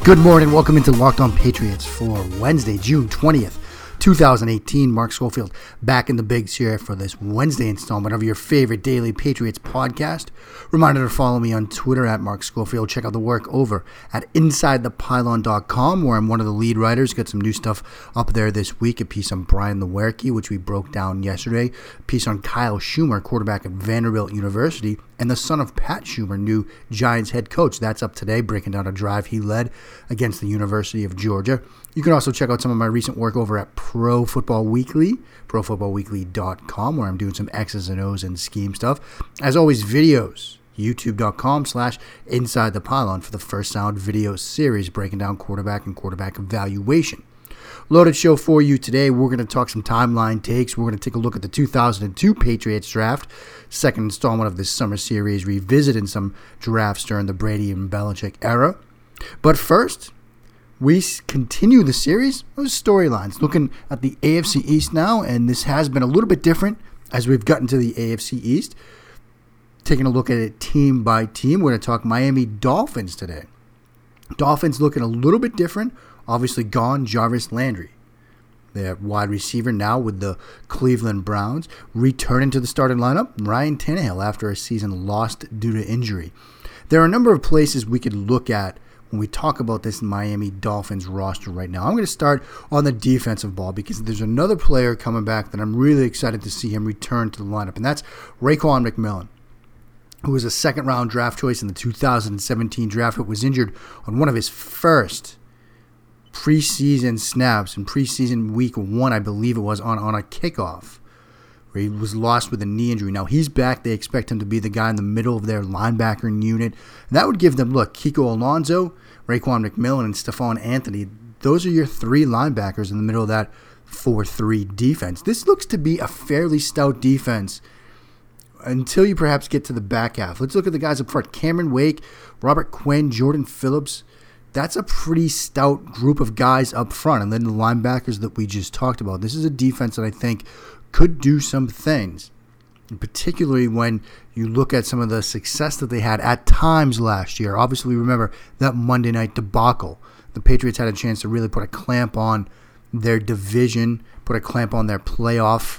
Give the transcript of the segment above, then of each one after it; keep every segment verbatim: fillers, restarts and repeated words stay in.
Good morning. Welcome into Locked On Patriots for Wednesday, June twentieth, twenty eighteen. Mark Schofield back in the bigs here for this Wednesday installment of your favorite daily Patriots podcast. Reminder to follow me on Twitter at Mark Schofield. Check out the work over at inside the pylon dot com, where I'm one of the lead writers. Got some new stuff up there this week. A piece on Brian Lewerke, which we broke down yesterday. A piece on Kyle Schumer, quarterback at Vanderbilt University, and the son of Pat Schumer, new Giants head coach. That's up today, breaking down a drive he led against the University of Georgia. You can also check out some of my recent work over at Pro Football Weekly, pro football weekly dot com, where I'm doing some X's and O's and scheme stuff. As always, videos, youtube.com slash inside the pylon for the First Sound video series, breaking down quarterback and quarterback evaluation. Loaded show for you today. We're going to talk some timeline takes. We're going to take a look at the two thousand two Patriots draft, second installment of this summer series, revisiting some drafts during the Brady and Belichick era. But first, we continue the series of storylines, looking at the A F C East now, and this has been a little bit different as we've gotten to the A F C East. Taking a look at it team by team, we're going to talk Miami Dolphins today. Dolphins looking a little bit different. Obviously gone Jarvis Landry, their wide receiver now with the Cleveland Browns. Returning to the starting lineup, Ryan Tannehill after a season lost due to injury. There are a number of places we could look at when we talk about this Miami Dolphins roster right now. I'm going to start on the defensive ball because there's another player coming back that I'm really excited to see him return to the lineup, and that's Raekwon McMillan, who was a second-round draft choice in the two thousand seventeen draft, but was injured on one of his first preseason snaps in preseason week one, I believe it was, on, on a kickoff, where he was lost with a knee injury. Now he's back. They expect him to be the guy in the middle of their linebacker unit. And that would give them, look, Kiko Alonso, Raekwon McMillan, and Stephon Anthony. Those are your three linebackers in the middle of that four three defense. This looks to be a fairly stout defense until you perhaps get to the back half. Let's look at the guys up front. Cameron Wake, Robert Quinn, Jordan Phillips. That's a pretty stout group of guys up front. And then the linebackers that we just talked about. This is a defense that I think could do some things, particularly when you look at some of the success that they had at times last year. Obviously, remember that Monday night debacle. The Patriots had a chance to really put a clamp on their division, put a clamp on their playoff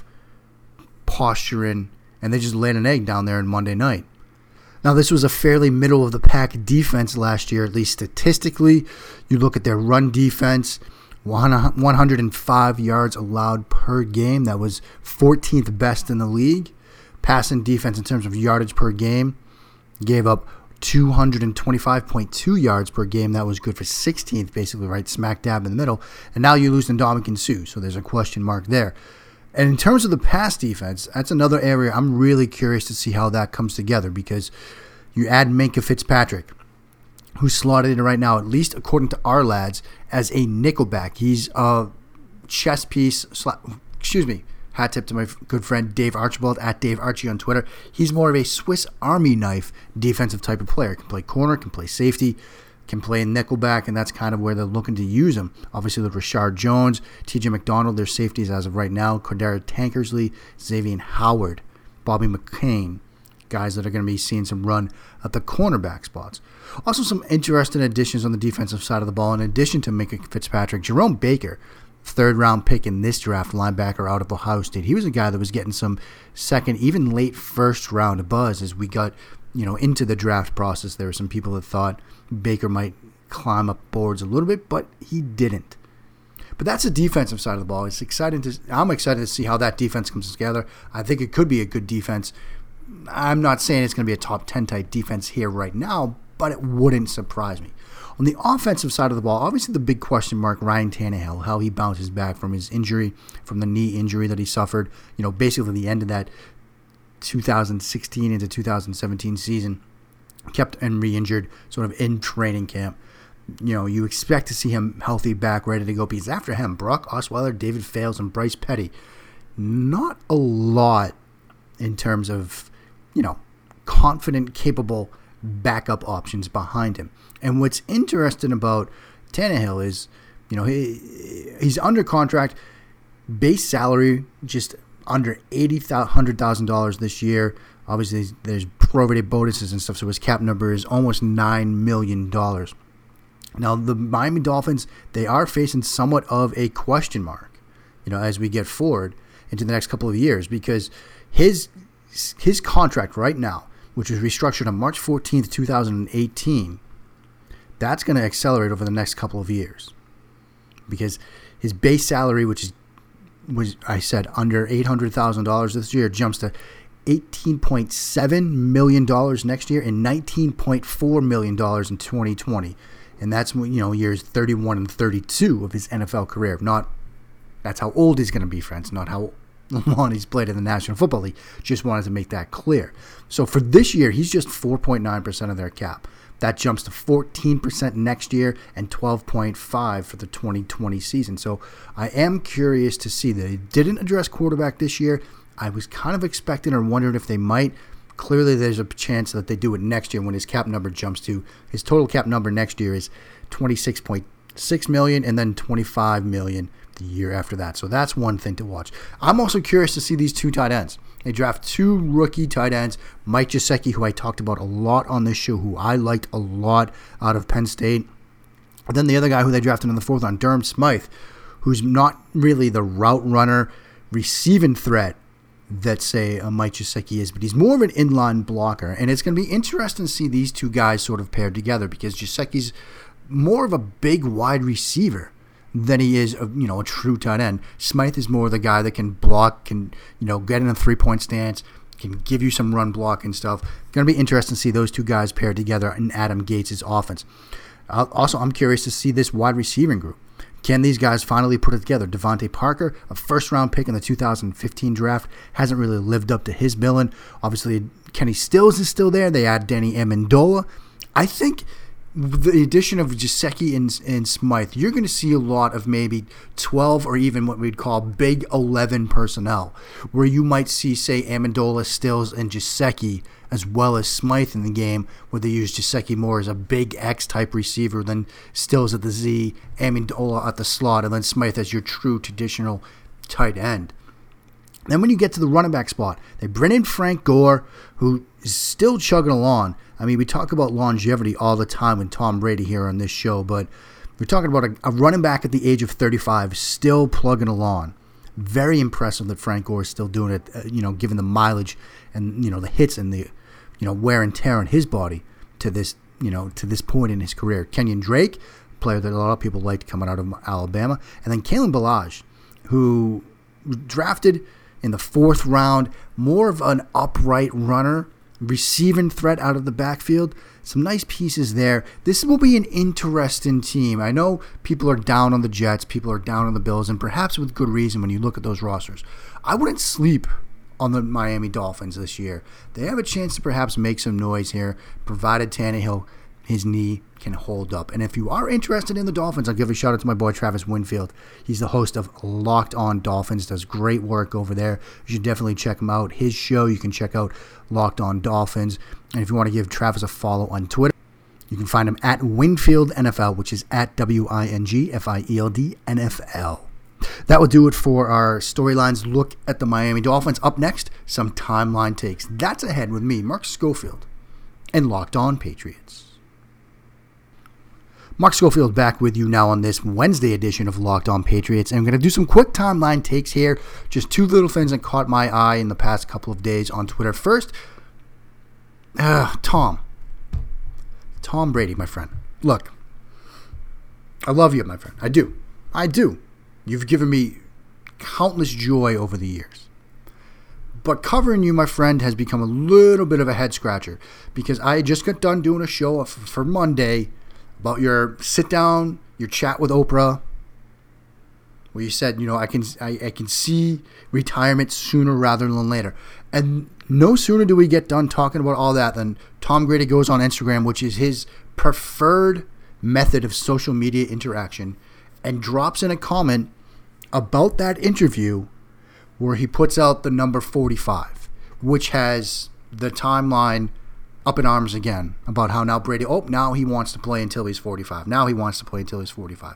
posturing, and they just laid an egg down there on Monday night. Now, this was a fairly middle-of-the-pack defense last year, at least statistically. You look at their run defense, one hundred five yards allowed per game. That was fourteenth best in the league. Passing defense in terms of yardage per game gave up two hundred twenty-five point two yards per game. That was good for sixteenth, basically, right smack dab in the middle. And now you lose Ndamukong Suh, so there's a question mark there. And in terms of the pass defense, that's another area I'm really curious to see how that comes together, because you add Minkah Fitzpatrick, who's slotted in right now, at least according to our lads, as a nickelback. He's a chess piece, excuse me, hat tip to my good friend Dave Archibald, at Dave Archie on Twitter. He's more of a Swiss Army knife defensive type of player. Can play corner, can play safety, can play nickelback, and that's kind of where they're looking to use him. Obviously, with Rashard Jones, T J McDonald, their safeties as of right now, Cordero Tankersley, Xavier Howard, Bobby McCain, guys that are going to be seeing some run at the cornerback spots. Also, some interesting additions on the defensive side of the ball. In addition to Minkah Fitzpatrick, Jerome Baker, third-round pick in this draft, linebacker out of Ohio State. He was a guy that was getting some second, even late first-round buzz as we got you know, into the draft process. There were some people that thought Baker might climb up boards a little bit, but he didn't. But that's the defensive side of the ball. It's exciting to. I'm excited to see how that defense comes together. I think it could be a good defense. I'm not saying it's going to be a top ten type defense here right now, but it wouldn't surprise me. On the offensive side of the ball, obviously the big question mark, Ryan Tannehill, how he bounces back from his injury, from the knee injury that he suffered. You know, basically the end of that two thousand sixteen into two thousand seventeen season, kept and re-injured sort of in training camp. You know, you expect to see him healthy back, ready to go, because after him, Brock Osweiler, David Fales, and Bryce Petty, not a lot in terms of, you know, confident, capable backup options behind him. And what's interesting about Tannehill is, you know, he he's under contract, base salary just under eighty thousand dollars, one hundred thousand dollars this year. Obviously, there's prorated bonuses and stuff, so his cap number is almost nine million dollars. Now, the Miami Dolphins, they are facing somewhat of a question mark, you know, as we get forward into the next couple of years, because his his contract right now, which was restructured on March fourteenth, twenty eighteen, that's going to accelerate over the next couple of years, because his base salary, which is, was I said, under eight hundred thousand dollars this year, jumps to eighteen point seven million dollars next year and nineteen point four million dollars in twenty twenty. And that's, you know, years thirty-one and thirty-two of his N F L career. Not, that's how old he's going to be, friends, not how long he's played in the National Football League. Just wanted to make that clear. So for this year, he's just four point nine percent of their cap. That jumps to fourteen percent next year and twelve point five percent for the twenty twenty season. So I am curious to see. They didn't address quarterback this year. I was kind of expecting or wondering if they might. Clearly, there's a chance that they do it next year when his cap number jumps to, his total cap number next year is twenty-six point six million dollars and then twenty-five million dollars the year after that. So that's one thing to watch. I'm also curious to see these two tight ends. They draft two rookie tight ends, Mike Gesicki, who I talked about a lot on this show, who I liked a lot out of Penn State. And then the other guy who they drafted in the fourth round, Durham Smythe, who's not really the route runner, receiving threat that, say, a Mike Gesicki is, but he's more of an inline blocker. And it's going to be interesting to see these two guys sort of paired together, because Gesicki's more of a big wide receiver than he is, a, you know, a true tight end. Smythe is more the guy that can block, can, you know, get in a three-point stance, can give you some run block and stuff. Going to be interesting to see those two guys paired together in Adam Gates' offense. Uh, also, I'm curious to see this wide receiving group. Can these guys finally put it together? Devontae Parker, a first-round pick in the two thousand fifteen draft, hasn't really lived up to his billing. Obviously, Kenny Stills is still there. They add Danny Amendola. I think with the addition of Gesicki and, and Smythe, you're going to see a lot of maybe twelve or even what we'd call Big eleven personnel, where you might see, say, Amendola, Stills, and Gesicki, as well as Smythe in the game, where they use Gesicki more as a big X-type receiver, then Stills at the Z, Amendola at the slot, and then Smythe as your true traditional tight end. Then when you get to the running back spot, they bring in Frank Gore, who is still chugging along. I mean, we talk about longevity all the time with Tom Brady here on this show, but we're talking about a, a running back at the age of thirty-five still plugging along. Very impressive that Frank Gore is still doing it, uh, you know, given the mileage and, you know, the hits and the, you know, wear and tear on his body to this, you know, to this point in his career. Kenyon Drake, player that a lot of people liked coming out of Alabama, and then Kalen Ballage, who drafted in the fourth round, more of an upright runner, receiving threat out of the backfield. Some nice pieces there. This will be an interesting team. I know people are down on the Jets, people are down on the Bills, and perhaps with good reason when you look at those rosters. I wouldn't sleep on the Miami Dolphins this year. They have a chance to perhaps make some noise here, provided Tannehill, his knee, can hold up. And if you are interested in the Dolphins, I'll give a shout out to my boy Travis Winfield. He's the host of Locked On Dolphins, does great work over there. You should definitely check him out. His show, you can check out Locked On Dolphins. And if you want to give Travis a follow on Twitter, you can find him at Winfield N F L, which is at W I N G F I E L D N F L. That will do it for our storylines look at the Miami Dolphins. Up next, some timeline takes. That's ahead with me, Mark Schofield, and Locked On Patriots. Mark Schofield back with you now on this Wednesday edition of Locked On Patriots. And I'm going to do some quick timeline takes here. Just two little things that caught my eye in the past couple of days on Twitter. First, uh, Tom. Tom Brady, my friend. Look, I love you, my friend. I do. I do. You've given me countless joy over the years. But covering you, my friend, has become a little bit of a head scratcher, because I just got done doing a show for Monday about your sit down, your chat with Oprah, where you said, you know, I can I, I can see retirement sooner rather than later. And no sooner do we get done talking about all that than Tom Brady goes on Instagram, which is his preferred method of social media interaction, and drops in a comment about that interview where he puts out the number forty-five, which has the timeline up in arms again about how now Brady, oh, now he wants to play until he's forty-five. Now he wants to play until he's forty-five.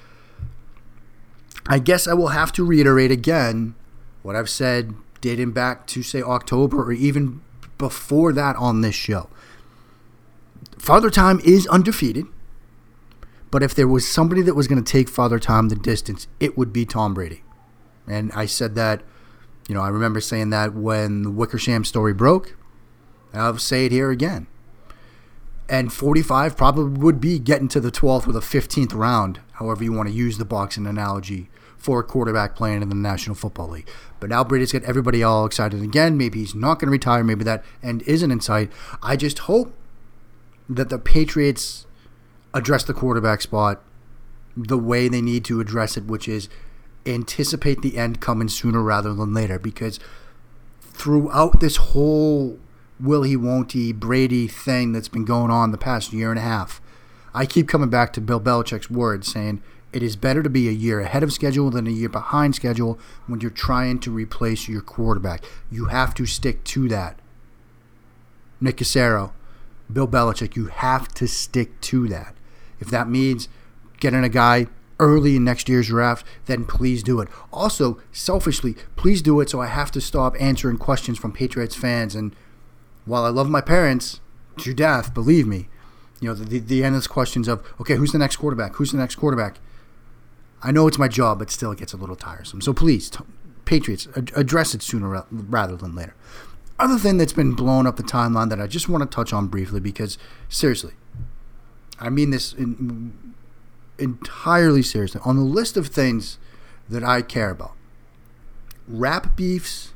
I guess I will have to reiterate again what I've said dating back to, say, October or even before that on this show. Father Time is undefeated, But if there was somebody that was going to take Father Time the distance, it would be Tom Brady. And I said that, you know, I remember saying that when the Wickersham story broke. I'll say it here again. And forty-five probably would be getting to the twelfth or the fifteenth round, however you want to use the boxing analogy, for a quarterback playing in the National Football League. But now Brady's got everybody all excited again. Maybe he's not going to retire. Maybe that end isn't in sight. I just hope that the Patriots address the quarterback spot the way they need to address it, which is anticipate the end coming sooner rather than later. Because throughout this whole will he, won't he, Brady thing that's been going on the past year and a half, I keep coming back to Bill Belichick's words saying it is better to be a year ahead of schedule than a year behind schedule when you're trying to replace your quarterback. You have to stick to that. Nick Cassero, Bill Belichick, you have to stick to that. If that means getting a guy early in next year's draft, then please do it. Also, selfishly, please do it so I have to stop answering questions from Patriots fans. And while I love my parents to death, believe me, you know, the, the endless questions of, okay, who's the next quarterback? Who's the next quarterback? I know it's my job, but still it gets a little tiresome. So please, t- Patriots, ad- address it sooner ra- rather than later. Other thing that's been blowing up the timeline that I just want to touch on briefly because, seriously, I mean this in, entirely seriously. On the list of things that I care about, rap beefs,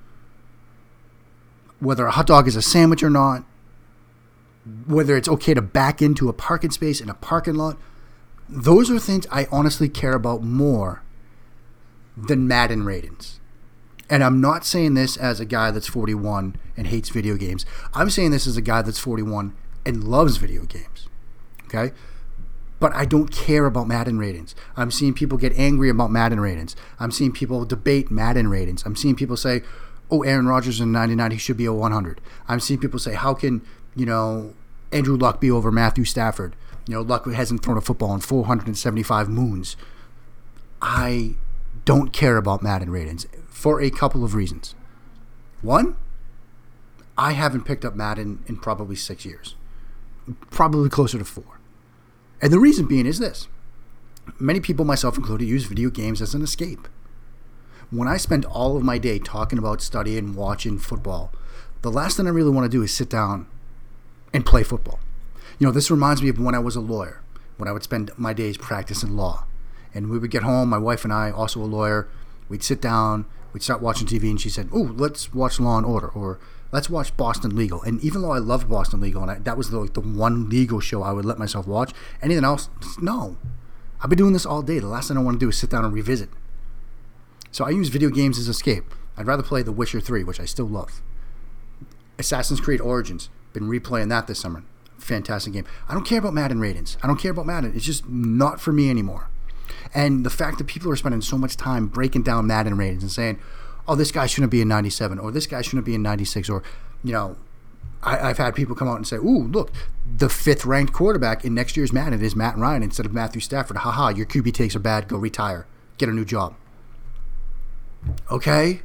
whether a hot dog is a sandwich or not, whether it's okay to back into a parking space in a parking lot, those are things I honestly care about more than Madden ratings. And I'm not saying this as a guy that's forty-one and hates video games. I'm saying this as a guy that's forty-one and loves video games. Okay? But I don't care about Madden ratings. I'm seeing people get angry about Madden ratings. I'm seeing people debate Madden ratings. I'm seeing people say, oh, Aaron Rodgers in ninety-nine, he should be a one hundred. I'm seeing people say, how can, you know, Andrew Luck be over Matthew Stafford? You know, Luck hasn't thrown a football in four hundred seventy-five moons. I don't care about Madden ratings for a couple of reasons. One, I haven't picked up Madden in probably six years. Probably closer to four. And the reason being is this. Many people, myself included, use video games as an escape. When I spend all of my day talking about studying, watching football, the last thing I really want to do is sit down and play football. You know, this reminds me of when I was a lawyer, when I would spend my days practicing law. And we would get home, my wife and I, also a lawyer, we'd sit down, we'd start watching T V, and she said, ooh, let's watch Law and Order, or let's watch Boston Legal. And even though I loved Boston Legal, and I, that was the, like, the one legal show I would let myself watch, anything else, no. I've been doing this all day. The last thing I want to do is sit down and revisit. So I use video games as escape. I'd rather play The Witcher three, which I still love. Assassin's Creed Origins, been replaying that this summer. Fantastic game. I don't care about Madden ratings. I don't care about Madden. It's just not for me anymore. And the fact that people are spending so much time breaking down Madden ratings and saying, oh, this guy shouldn't be in ninety-seven, or this guy shouldn't be in ninety-six, or, you know, I, I've had people come out and say, ooh, look, the fifth ranked quarterback in next year's Madden is Matt Ryan instead of Matthew Stafford. Haha, your Q B takes are bad. Go retire. Get a new job. Okay?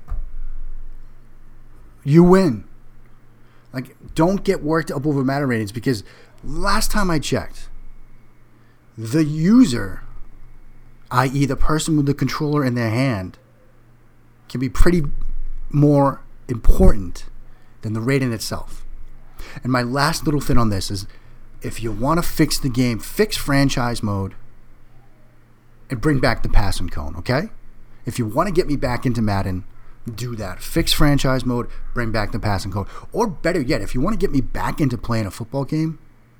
You win. Like, don't get worked up over Madden ratings, because last time I checked, the user, that is the person with the controller in their hand, can be pretty more important than the rating itself. And my last little thing on this is, if you want to fix the game, fix franchise mode and bring back the passing cone, okay? If you want to get me back into Madden, do that. Fix franchise mode, bring back the passing code. Or better yet, if you want to get me back into playing a football game,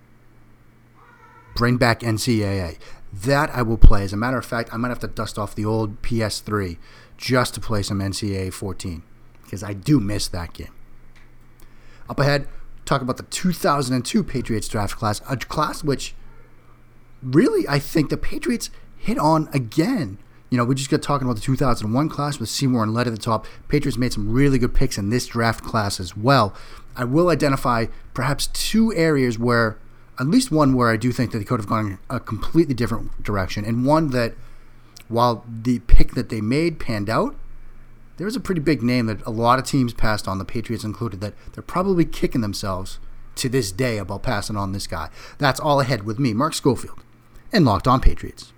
bring back N C double A. That I will play. As a matter of fact, I might have to dust off the old P S three just to play some N C double A fourteen, because I do miss that game. Up ahead, talk about the two thousand two Patriots draft class, a class which really I think the Patriots hit on again. You know, we just got talking about the two thousand one class with Seymour and Lett at the top. Patriots made some really good picks in this draft class as well. I will identify perhaps two areas where, at least one where I do think that they could have gone a completely different direction, and one that, while the pick that they made panned out, there was a pretty big name that a lot of teams passed on, the Patriots included, that they're probably kicking themselves to this day about passing on this guy. That's all ahead with me, Mark Schofield, and Locked On Patriots.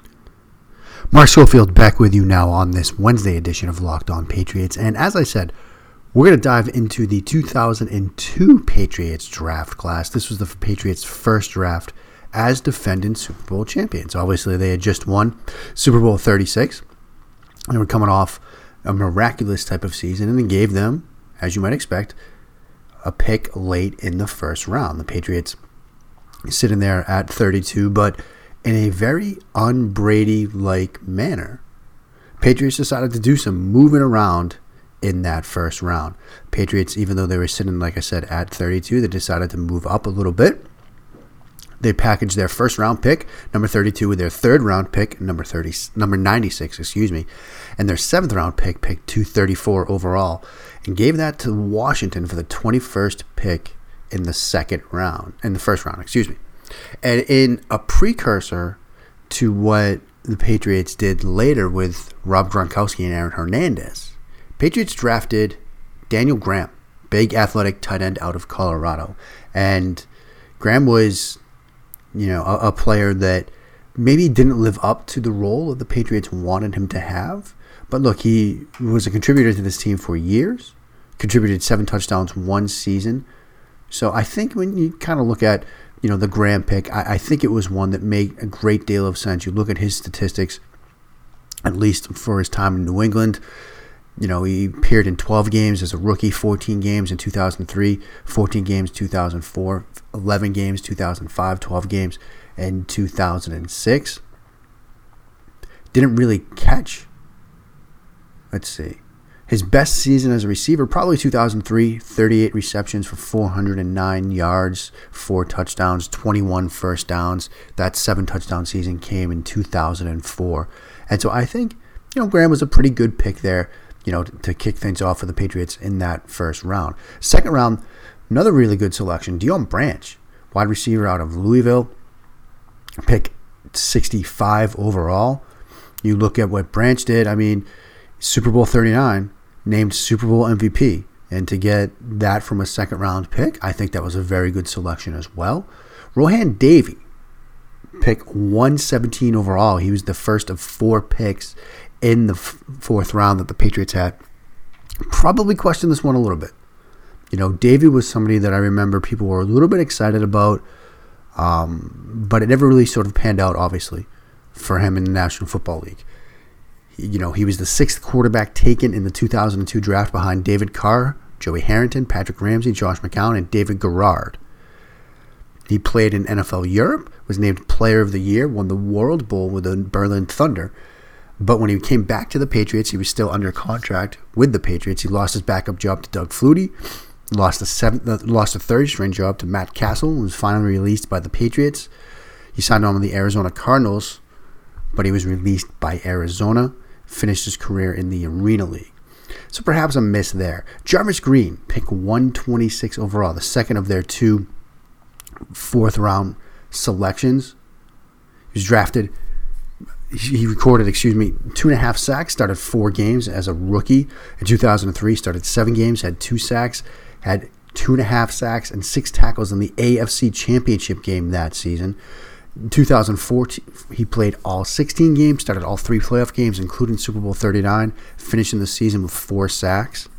Mark Schofield back with you now on this Wednesday edition of Locked On Patriots. And as I said, we're going to dive into the two thousand two Patriots draft class. This was the Patriots' first draft as defending Super Bowl champions. Obviously, they had just won Super Bowl thirty-six. They were coming off a miraculous type of season, and it gave them, as you might expect, a pick late in the first round. The Patriots sitting there at thirty-two, but in a very un-Brady-like manner. Patriots decided to do some moving around in that first round. Patriots, even though they were sitting, like I said, at thirty-two, they decided to move up a little bit. They packaged their first round pick, number thirty-two, with their third round pick, number thirty, number ninety-six, excuse me, and their seventh round pick, pick two thirty-four overall, and gave that to Washington for the twenty-first pick in the second round, in the first round, excuse me. And in a precursor to what the Patriots did later with Rob Gronkowski and Aaron Hernandez, Patriots drafted Daniel Graham, big athletic tight end out of Colorado. And Graham was, you know, a, a player that maybe didn't live up to the role that the Patriots wanted him to have. But look, he was a contributor to this team for years, contributed seven touchdowns one season. So I think when you kind of look at, you know, the Graham pick, I, I think it was one that made a great deal of sense. You look at his statistics, at least for his time in New England. You know, he appeared in twelve games as a rookie, fourteen games in two thousand three, fourteen games two thousand four, eleven games two thousand five, twelve games in two thousand six. Didn't really catch. Let's see. His best season as a receiver, probably two thousand three, thirty-eight receptions for four hundred nine yards, four touchdowns, twenty-one first downs. That seven touchdown season came in two thousand four. And so I think, you know, Graham was a pretty good pick there, you know, to, to kick things off for the Patriots in that first round. Second round, another really good selection, Deion Branch, wide receiver out of Louisville, pick sixty-five overall. You look at what Branch did, I mean, Super Bowl thirty-nine, named Super Bowl M V P. And to get that from a second round pick, I think that was a very good selection as well. Rohan Davey, pick one seventeen overall. He was the first of four picks in the f- fourth round that the Patriots had. Probably questioned this one a little bit. You know, Davey was somebody that I remember people were a little bit excited about, um, but it never really sort of panned out, obviously, for him in the National Football League. You know, he was the sixth quarterback taken in the two thousand two draft behind David Carr, Joey Harrington, Patrick Ramsey, Josh McCown, and David Garrard. He played in N F L Europe, was named Player of the Year, won the World Bowl with the Berlin Thunder. But when he came back to the Patriots, he was still under contract with the Patriots. He lost his backup job to Doug Flutie, lost a seventh, lost a third-string job to Matt Castle, and was finally released by the Patriots. He signed on with the Arizona Cardinals, but he was released by Arizona. Finished his career in the Arena League. So perhaps a miss there. Jarvis Green, pick one twenty-six overall, the second of their two fourth round selections. He was drafted, he recorded, excuse me, two and a half sacks, started four games as a rookie. In two thousand three, started seven games, had two sacks, had two and a half sacks and six tackles in the A F C Championship game that season. In two thousand fourteen, he played all sixteen games, started all three playoff games, including Super Bowl thirty-nine, finishing the season with four sacks.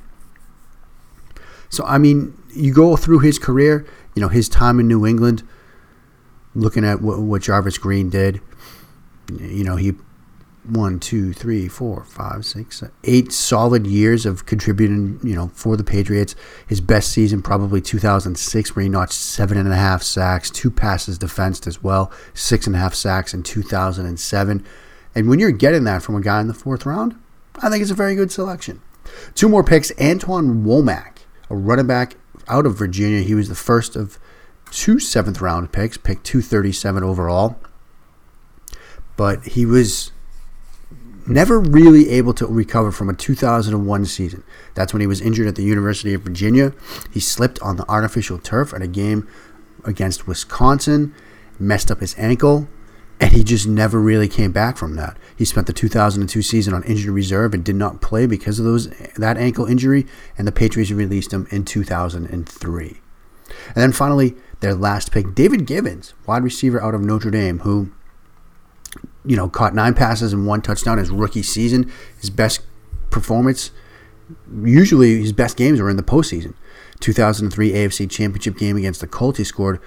So, I mean, you go through his career, you know, his time in New England, looking at what, what Jarvis Green did. You know, he one, two, three, four, five, six, eight solid years of contributing, you know, for the Patriots. His best season, probably two thousand six, where he notched seven and a half sacks, two passes defensed as well, six and a half sacks in two thousand seven. And when you're getting that from a guy in the fourth round, I think it's a very good selection. Two more picks, Antoine Womack, a running back out of Virginia. He was the first of two seventh round picks, picked two thirty-seven overall. But he was never really able to recover from a two thousand one season. That's when he was injured at the University of Virginia. He slipped on the artificial turf at a game against Wisconsin, messed up his ankle, and he just never really came back from that. He spent the two thousand two season on injured reserve and did not play because of those that ankle injury, and the Patriots released him in two thousand three. And then finally, their last pick, David Givens, wide receiver out of Notre Dame, who you know, caught nine passes and one touchdown his rookie season. His best performance, usually his best games were in the postseason. two thousand three A F C Championship game against the Colts, he scored,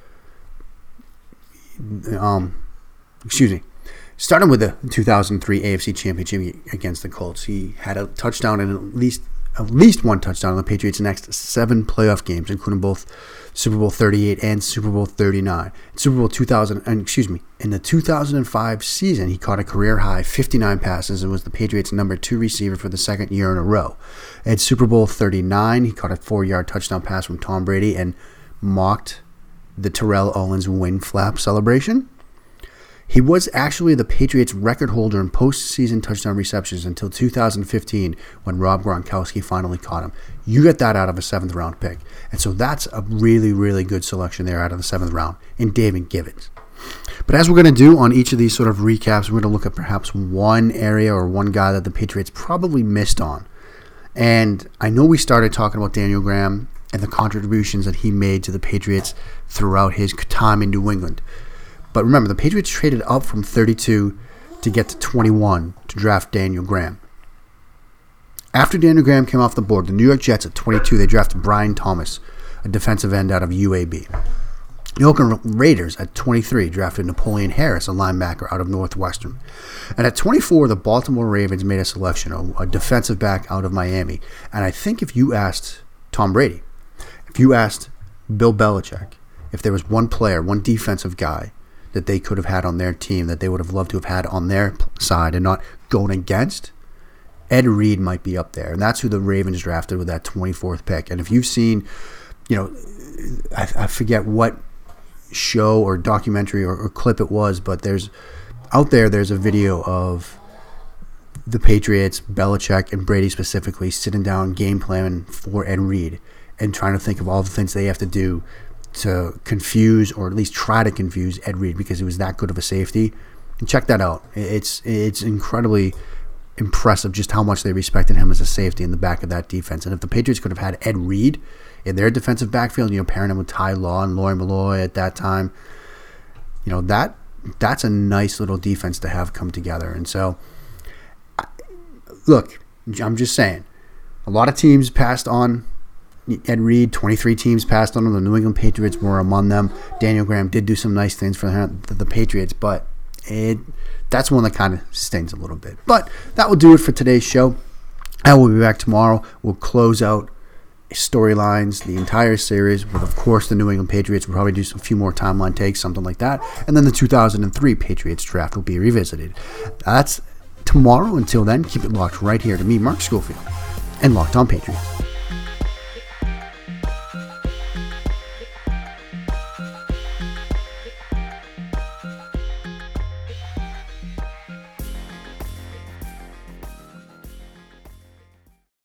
um, excuse me, starting with the two thousand three A F C Championship against the Colts, he had a touchdown and at least at least one touchdown in the Patriots' next seven playoff games, including both Super Bowl thirty-eight and Super Bowl thirty-nine. Super Bowl two thousand, and excuse me, in the two thousand five season, he caught a career high fifty-nine passes and was the Patriots' number two receiver for the second year in a row. At Super Bowl thirty-nine, he caught a four-yard touchdown pass from Tom Brady and mocked the Terrell Owens wing flap celebration. He was actually the Patriots' record holder in postseason touchdown receptions until two thousand fifteen when Rob Gronkowski finally caught him. You get that out of a seventh round pick. And so that's a really, really good selection there out of the seventh round in David Givens. But as we're going to do on each of these sort of recaps, we're going to look at perhaps one area or one guy that the Patriots probably missed on. And I know we started talking about Daniel Graham and the contributions that he made to the Patriots throughout his time in New England. But remember, the Patriots traded up from thirty-two to get to twenty-one to draft Daniel Graham. After Daniel Graham came off the board, the New York Jets at twenty-two, they drafted Brian Thomas, a defensive end out of U A B. The Oakland Raiders at twenty-three drafted Napoleon Harris, a linebacker out of Northwestern. And at twenty-four, the Baltimore Ravens made a selection, a, a defensive back out of Miami. And I think if you asked Tom Brady, if you asked Bill Belichick, if there was one player, one defensive guy that they could have had on their team that they would have loved to have had on their side and not going against, Ed Reed might be up there. And that's who the Ravens drafted with that twenty-fourth pick. And if you've seen, you know, I, I forget what show or documentary or, or clip it was, but there's out there, there's a video of the Patriots, Belichick, and Brady specifically sitting down game planning for Ed Reed and trying to think of all the things they have to do to confuse or at least try to confuse Ed Reed because he was that good of a safety. And check that out. It's it's incredibly impressive just how much they respected him as a safety in the back of that defense. And if the Patriots could have had Ed Reed in their defensive backfield, you know, pairing him with Ty Law and Lawyer Malloy at that time, you know, that that's a nice little defense to have come together. And so, look, I'm just saying, a lot of teams passed on Ed Reed. twenty-three teams passed on him. The New England Patriots were among them. Daniel Graham did do some nice things for the, the Patriots, but it that's one that kind of stings a little bit. But that will do it for today's show. I will be back tomorrow. We'll close out storylines, the entire series, with, of course, the New England Patriots. We'll probably do some few more timeline takes, something like that. And then the two thousand three Patriots draft will be revisited. That's tomorrow. Until then, keep it locked right here to me, Mark Schofield, and Locked On Patriots.